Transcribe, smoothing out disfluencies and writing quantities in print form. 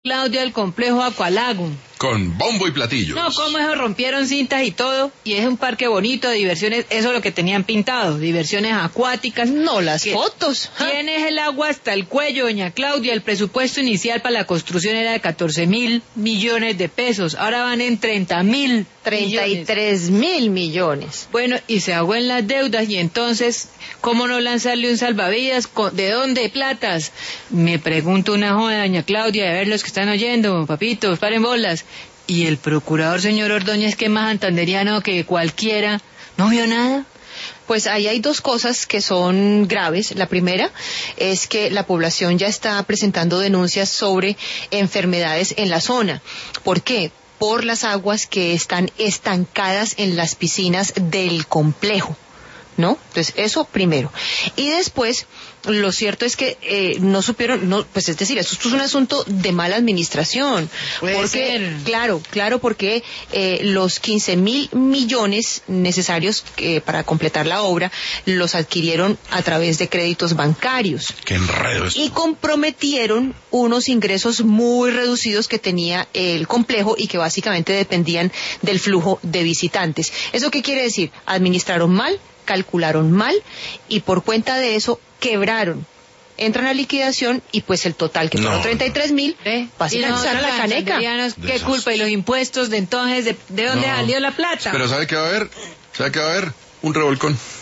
Claudia, el complejo Aqualago. Con bombo y platillos. No, como eso, rompieron cintas y todo, y es un parque bonito de diversiones, eso es lo que tenían pintado, diversiones acuáticas. No, las fotos. Tienes el agua hasta el cuello, doña Claudia, el presupuesto inicial para la construcción era de 14.000 millones de pesos, ahora van en 30.000 33.000 millones. Bueno, y se ahogó en las deudas, y entonces, ¿cómo no lanzarle un salvavidas? ¿De dónde platas? Me pregunto una joda, doña Claudia, de ver los que están oyendo, papitos, paren bolas. Y el procurador señor Ordóñez, que es más santanderiano que cualquiera, ¿no vio nada? Pues ahí hay dos cosas que son graves. La primera es que la población ya está presentando denuncias sobre enfermedades en la zona. ¿Por qué? Por las aguas que están estancadas en las piscinas del complejo, ¿no? Entonces, eso primero. Y después, lo cierto es que no supieron, pues es decir, esto es un asunto de mala administración. Puede ser. Claro, porque los 15.000 millones necesarios para completar la obra los adquirieron a través de créditos bancarios. ¡Qué enredo esto! Y comprometieron unos ingresos muy reducidos que tenía el complejo y que básicamente dependían del flujo de visitantes. ¿Eso qué quiere decir? Administraron mal, calcularon mal y por cuenta de eso quebraron. Entran a liquidación y pues el total que fueron 33.000, básicamente sale la caneca. ¿Qué culpa? ¿Y los impuestos de entonces? ¿De dónde salió la plata? Pero ¿sabe qué va a haber? Un revolcón.